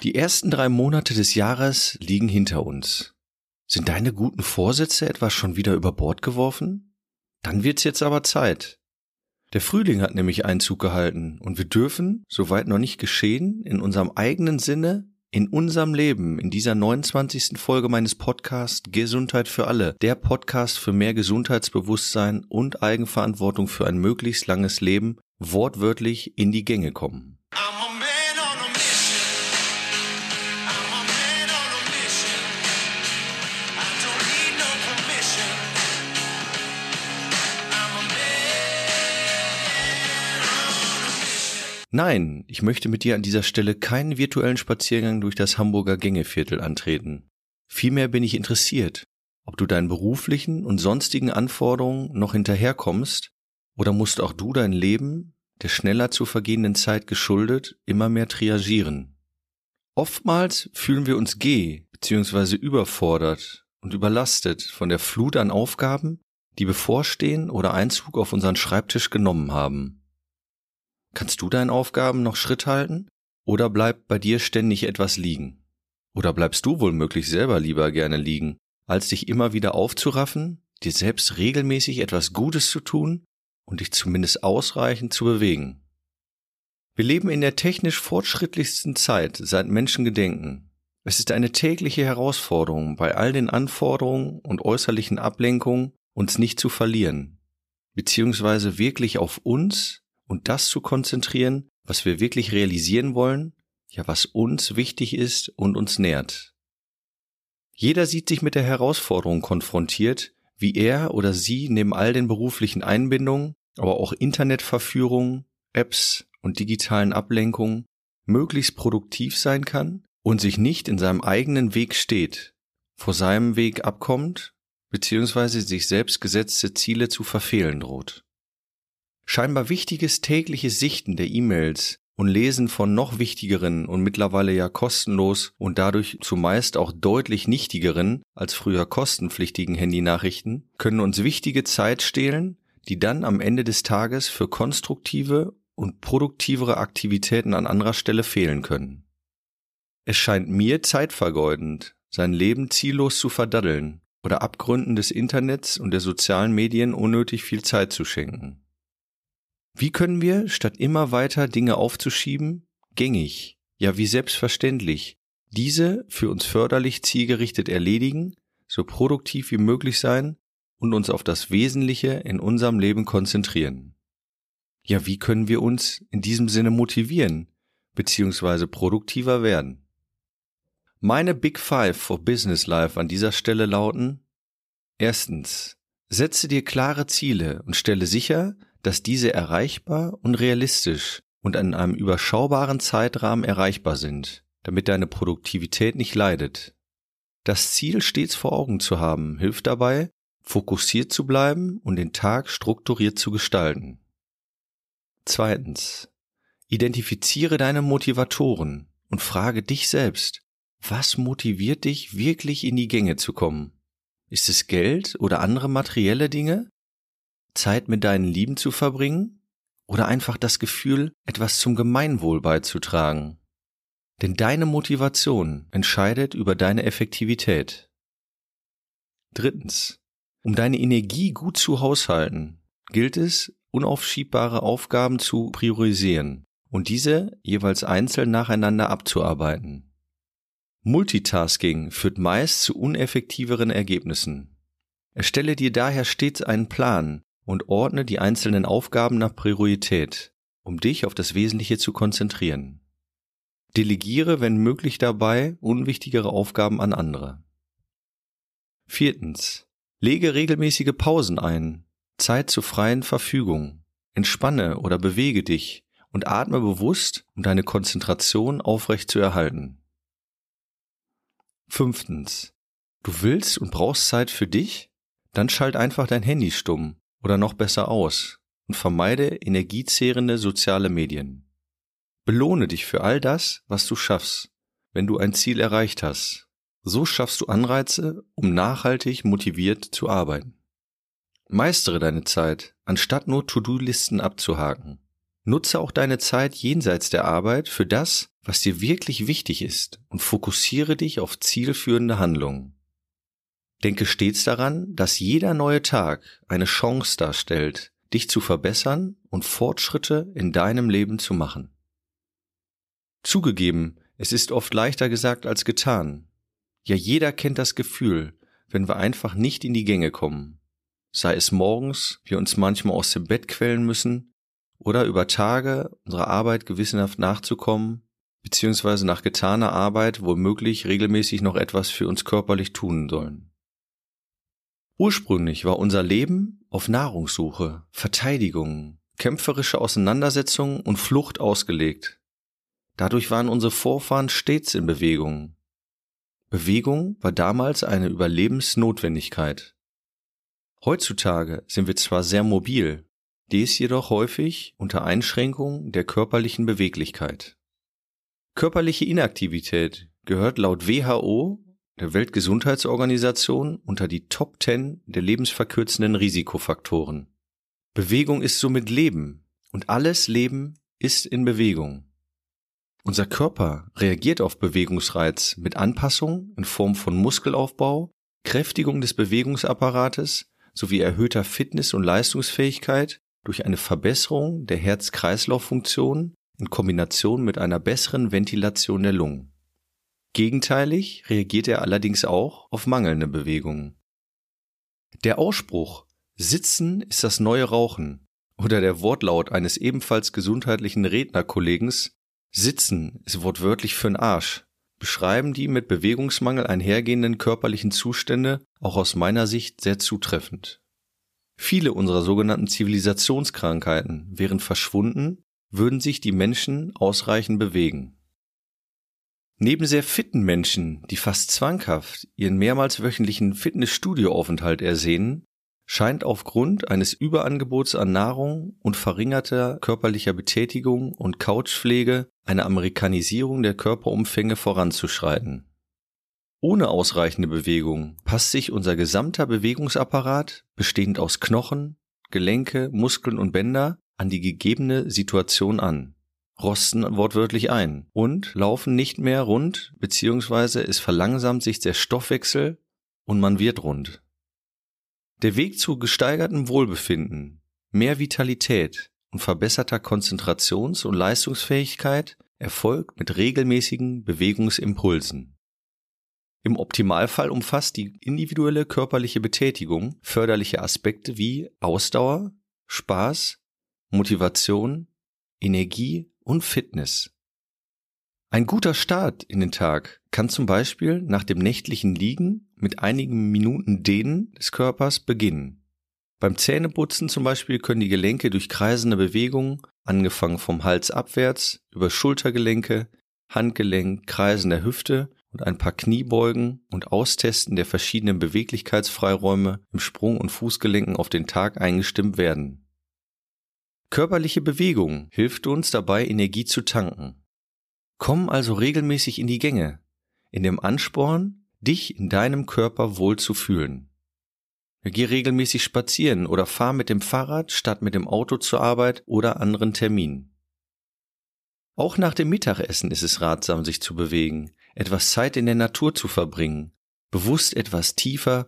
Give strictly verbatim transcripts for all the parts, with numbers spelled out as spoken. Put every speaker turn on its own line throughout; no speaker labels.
Die ersten drei Monate des Jahres liegen hinter uns. Sind deine guten Vorsätze etwa schon wieder über Bord geworfen? Dann wird's jetzt aber Zeit. Der Frühling hat nämlich Einzug gehalten und wir dürfen, soweit noch nicht geschehen, in unserem eigenen Sinne, in unserem Leben, in dieser neunundzwanzigsten Folge meines Podcasts Gesundheit für alle, der Podcast für mehr Gesundheitsbewusstsein und Eigenverantwortung für ein möglichst langes Leben, wortwörtlich in die Gänge kommen. Nein, ich möchte mit dir an dieser Stelle keinen virtuellen Spaziergang durch das Hamburger Gängeviertel antreten. Vielmehr bin ich interessiert, ob du deinen beruflichen und sonstigen Anforderungen noch hinterherkommst oder musst auch du dein Leben, der schneller zu vergehenden Zeit geschuldet, immer mehr triagieren. Oftmals fühlen wir uns geh- bzw. überfordert und überlastet von der Flut an Aufgaben, die bevorstehen oder Einzug auf unseren Schreibtisch genommen haben. Kannst du deinen Aufgaben noch Schritt halten oder bleibt bei dir ständig etwas liegen? Oder bleibst du womöglich selber lieber gerne liegen, als dich immer wieder aufzuraffen, dir selbst regelmäßig etwas Gutes zu tun und dich zumindest ausreichend zu bewegen? Wir leben in der technisch fortschrittlichsten Zeit seit Menschengedenken. Es ist eine tägliche Herausforderung, bei all den Anforderungen und äußerlichen Ablenkungen uns nicht zu verlieren, beziehungsweise wirklich auf uns und das zu konzentrieren, was wir wirklich realisieren wollen, ja was uns wichtig ist und uns nährt. Jeder sieht sich mit der Herausforderung konfrontiert, wie er oder sie neben all den beruflichen Einbindungen, aber auch Internetverführungen, Apps und digitalen Ablenkungen möglichst produktiv sein kann und sich nicht in seinem eigenen Weg steht, vor seinem Weg abkommt, beziehungsweise sich selbst gesetzte Ziele zu verfehlen droht. Scheinbar wichtiges tägliches Sichten der E-Mails und Lesen von noch wichtigeren und mittlerweile ja kostenlos und dadurch zumeist auch deutlich nichtigeren als früher kostenpflichtigen Handynachrichten können uns wichtige Zeit stehlen, die dann am Ende des Tages für konstruktive und produktivere Aktivitäten an anderer Stelle fehlen können. Es scheint mir zeitvergeudend, sein Leben ziellos zu verdaddeln oder Abgründen des Internets und der sozialen Medien unnötig viel Zeit zu schenken. Wie können wir, statt immer weiter Dinge aufzuschieben, gängig, ja wie selbstverständlich, diese für uns förderlich zielgerichtet erledigen, so produktiv wie möglich sein und uns auf das Wesentliche in unserem Leben konzentrieren? Ja, wie können wir uns in diesem Sinne motivieren, beziehungsweise produktiver werden? Meine Big Five for Business Life an dieser Stelle lauten: Erstens, setze dir klare Ziele und stelle sicher, dass diese erreichbar und realistisch und in einem überschaubaren Zeitrahmen erreichbar sind, damit deine Produktivität nicht leidet. Das Ziel stets vor Augen zu haben, hilft dabei, fokussiert zu bleiben und den Tag strukturiert zu gestalten. Zweitens, identifiziere deine Motivatoren und frage dich selbst, was motiviert dich wirklich in die Gänge zu kommen? Ist es Geld oder andere materielle Dinge? Zeit mit deinen Lieben zu verbringen oder einfach das Gefühl, etwas zum Gemeinwohl beizutragen? Denn deine Motivation entscheidet über deine Effektivität. Drittens, um deine Energie gut zu haushalten, gilt es, unaufschiebbare Aufgaben zu priorisieren und diese jeweils einzeln nacheinander abzuarbeiten. Multitasking führt meist zu uneffektiveren Ergebnissen. Erstelle dir daher stets einen Plan und ordne die einzelnen Aufgaben nach Priorität, um dich auf das Wesentliche zu konzentrieren. Delegiere, wenn möglich dabei, unwichtigere Aufgaben an andere. Viertens. Lege regelmäßige Pausen ein, Zeit zur freien Verfügung, entspanne oder bewege dich und atme bewusst, um deine Konzentration aufrecht zu erhalten. Fünftens. Du willst und brauchst Zeit für dich? Dann schalt einfach dein Handy stumm oder noch besser aus und vermeide energiezehrende soziale Medien. Belohne dich für all das, was du schaffst, wenn du ein Ziel erreicht hast. So schaffst du Anreize, um nachhaltig motiviert zu arbeiten. Meistere deine Zeit, anstatt nur To-Do-Listen abzuhaken. Nutze auch deine Zeit jenseits der Arbeit für das, was dir wirklich wichtig ist, und fokussiere dich auf zielführende Handlungen. Denke stets daran, dass jeder neue Tag eine Chance darstellt, dich zu verbessern und Fortschritte in deinem Leben zu machen. Zugegeben, es ist oft leichter gesagt als getan. Ja, jeder kennt das Gefühl, wenn wir einfach nicht in die Gänge kommen. Sei es morgens, wir uns manchmal aus dem Bett quälen müssen, oder über Tage unserer Arbeit gewissenhaft nachzukommen, beziehungsweise nach getaner Arbeit womöglich regelmäßig noch etwas für uns körperlich tun sollen. Ursprünglich war unser Leben auf Nahrungssuche, Verteidigung, kämpferische Auseinandersetzungen und Flucht ausgelegt. Dadurch waren unsere Vorfahren stets in Bewegung. Bewegung war damals eine Überlebensnotwendigkeit. Heutzutage sind wir zwar sehr mobil, dies jedoch häufig unter Einschränkung der körperlichen Beweglichkeit. Körperliche Inaktivität gehört laut W H O, der Weltgesundheitsorganisation, unter die Top zehn der lebensverkürzenden Risikofaktoren. Bewegung ist somit Leben und alles Leben ist in Bewegung. Unser Körper reagiert auf Bewegungsreiz mit Anpassung in Form von Muskelaufbau, Kräftigung des Bewegungsapparates sowie erhöhter Fitness- und Leistungsfähigkeit durch eine Verbesserung der Herz-Kreislauf-Funktion in Kombination mit einer besseren Ventilation der Lungen. Gegenteilig reagiert er allerdings auch auf mangelnde Bewegungen. Der Ausspruch „Sitzen ist das neue Rauchen" oder der Wortlaut eines ebenfalls gesundheitlichen Rednerkollegens „Sitzen ist wortwörtlich für'n Arsch" beschreiben die mit Bewegungsmangel einhergehenden körperlichen Zustände auch aus meiner Sicht sehr zutreffend. Viele unserer sogenannten Zivilisationskrankheiten wären verschwunden, würden sich die Menschen ausreichend bewegen. Neben sehr fitten Menschen, die fast zwanghaft ihren mehrmals wöchentlichen Fitnessstudioaufenthalt ersehnen, scheint aufgrund eines Überangebots an Nahrung und verringerter körperlicher Betätigung und Couchpflege eine Amerikanisierung der Körperumfänge voranzuschreiten. Ohne ausreichende Bewegung passt sich unser gesamter Bewegungsapparat, bestehend aus Knochen, Gelenke, Muskeln und Bänder, an die gegebene Situation an, rosten wortwörtlich ein und laufen nicht mehr rund, beziehungsweise es verlangsamt sich der Stoffwechsel und man wird rund. Der Weg zu gesteigertem Wohlbefinden, mehr Vitalität und verbesserter Konzentrations- und Leistungsfähigkeit erfolgt mit regelmäßigen Bewegungsimpulsen. Im Optimalfall umfasst die individuelle körperliche Betätigung förderliche Aspekte wie Ausdauer, Spaß, Motivation, Energie und Fitness. Ein guter Start in den Tag kann zum Beispiel nach dem nächtlichen Liegen mit einigen Minuten Dehnen des Körpers beginnen. Beim Zähneputzen zum Beispiel können die Gelenke durch kreisende Bewegungen, angefangen vom Hals abwärts, über Schultergelenke, Handgelenk, Kreisen der Hüfte und ein paar Kniebeugen und Austesten der verschiedenen Beweglichkeitsfreiräume im Sprung- und Fußgelenken auf den Tag eingestimmt werden. Körperliche Bewegung hilft uns dabei, Energie zu tanken. Komm also regelmäßig in die Gänge, in dem Ansporn, dich in deinem Körper wohl zu fühlen. Geh regelmäßig spazieren oder fahr mit dem Fahrrad statt mit dem Auto zur Arbeit oder anderen Terminen. Auch nach dem Mittagessen ist es ratsam, sich zu bewegen, etwas Zeit in der Natur zu verbringen, bewusst etwas tiefer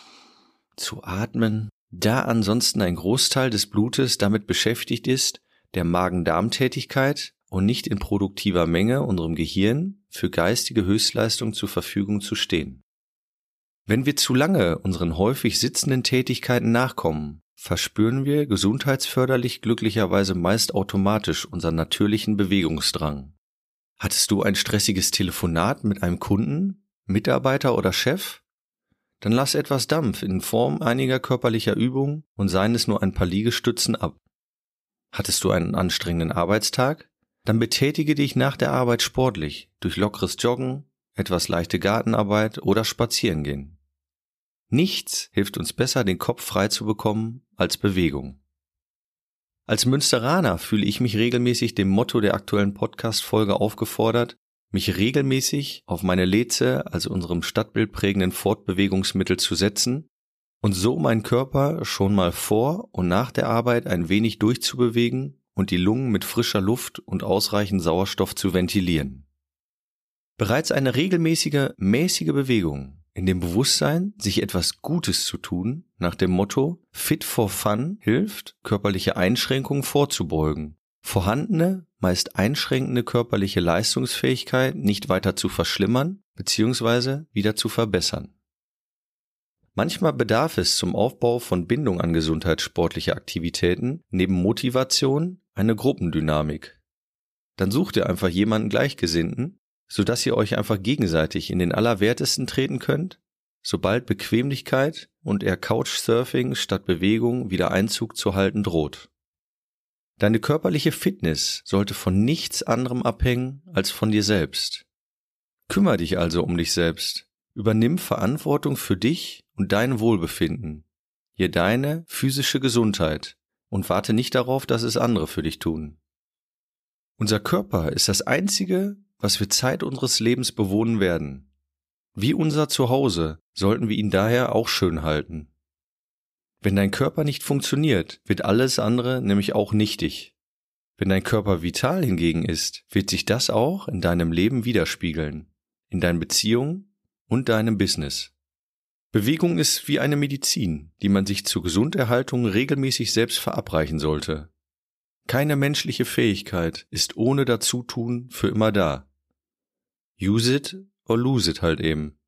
zu atmen, da ansonsten ein Großteil des Blutes damit beschäftigt ist, der Magen-Darm-Tätigkeit und nicht in produktiver Menge unserem Gehirn für geistige Höchstleistung zur Verfügung zu stehen. Wenn wir zu lange unseren häufig sitzenden Tätigkeiten nachkommen, verspüren wir gesundheitsförderlich glücklicherweise meist automatisch unseren natürlichen Bewegungsdrang. Hattest du ein stressiges Telefonat mit einem Kunden, Mitarbeiter oder Chef? Dann lass etwas Dampf in Form einiger körperlicher Übungen und seien es nur ein paar Liegestützen ab. Hattest du einen anstrengenden Arbeitstag? Dann betätige dich nach der Arbeit sportlich durch lockeres Joggen, etwas leichte Gartenarbeit oder Spazierengehen. Nichts hilft uns besser, den Kopf frei zu bekommen, als Bewegung. Als Münsteraner fühle ich mich regelmäßig dem Motto der aktuellen Podcast-Folge aufgefordert, mich regelmäßig auf meine Leze, also unserem Stadtbild prägenden Fortbewegungsmittel, zu setzen und so meinen Körper schon mal vor und nach der Arbeit ein wenig durchzubewegen und die Lungen mit frischer Luft und ausreichend Sauerstoff zu ventilieren. Bereits eine regelmäßige, mäßige Bewegung in dem Bewusstsein, sich etwas Gutes zu tun, nach dem Motto Fit for Fun hilft, körperliche Einschränkungen vorzubeugen, vorhandene, meist einschränkende körperliche Leistungsfähigkeit nicht weiter zu verschlimmern bzw. wieder zu verbessern. Manchmal bedarf es zum Aufbau von Bindung an gesundheitssportliche Aktivitäten neben Motivation eine Gruppendynamik. Dann sucht ihr einfach jemanden Gleichgesinnten, sodass ihr euch einfach gegenseitig in den Allerwertesten treten könnt, sobald Bequemlichkeit und eher Couchsurfing statt Bewegung wieder Einzug zu halten droht. Deine körperliche Fitness sollte von nichts anderem abhängen als von dir selbst. Kümmer dich also um dich selbst. Übernimm Verantwortung für dich und dein Wohlbefinden, hier deine physische Gesundheit und warte nicht darauf, dass es andere für dich tun. Unser Körper ist das Einzige, was wir Zeit unseres Lebens bewohnen werden. Wie unser Zuhause sollten wir ihn daher auch schön halten. Wenn dein Körper nicht funktioniert, wird alles andere nämlich auch nichtig. Wenn dein Körper vital hingegen ist, wird sich das auch in deinem Leben widerspiegeln, in deinen Beziehungen und deinem Business. Bewegung ist wie eine Medizin, die man sich zur Gesunderhaltung regelmäßig selbst verabreichen sollte. Keine menschliche Fähigkeit ist ohne Dazutun für immer da. Use it or lose it halt eben.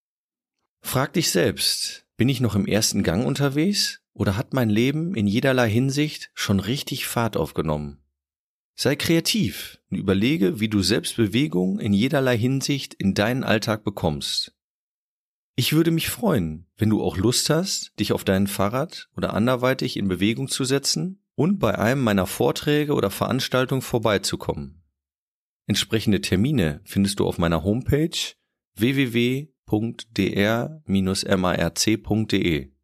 Frag dich selbst, bin ich noch im ersten Gang unterwegs oder hat mein Leben in jederlei Hinsicht schon richtig Fahrt aufgenommen? Sei kreativ und überlege, wie du selbst Bewegung in jederlei Hinsicht in deinen Alltag bekommst. Ich würde mich freuen, wenn du auch Lust hast, dich auf dein Fahrrad oder anderweitig in Bewegung zu setzen und bei einem meiner Vorträge oder Veranstaltungen vorbeizukommen. Entsprechende Termine findest du auf meiner Homepage w w w punkt d r bindestrich marc punkt d e.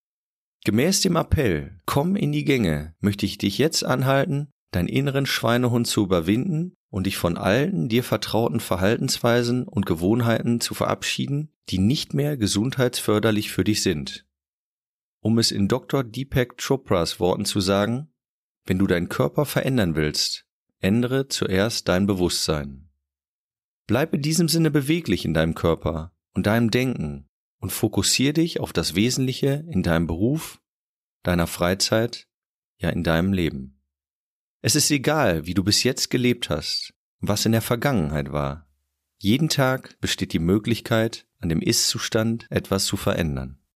Gemäß dem Appell Komm in die Gänge möchte ich dich jetzt anhalten, deinen inneren Schweinehund zu überwinden und dich von alten, dir vertrauten Verhaltensweisen und Gewohnheiten zu verabschieden, die nicht mehr gesundheitsförderlich für dich sind. Um es in Doktor Deepak Chopras Worten zu sagen, wenn du deinen Körper verändern willst, ändere zuerst dein Bewusstsein. Bleib in diesem Sinne beweglich in deinem Körper und deinem Denken und fokussiere dich auf das Wesentliche in deinem Beruf, deiner Freizeit, ja in deinem Leben. Es ist egal, wie du bis jetzt gelebt hast und was in der Vergangenheit war. Jeden Tag besteht die Möglichkeit, an dem Ist-Zustand etwas zu verändern.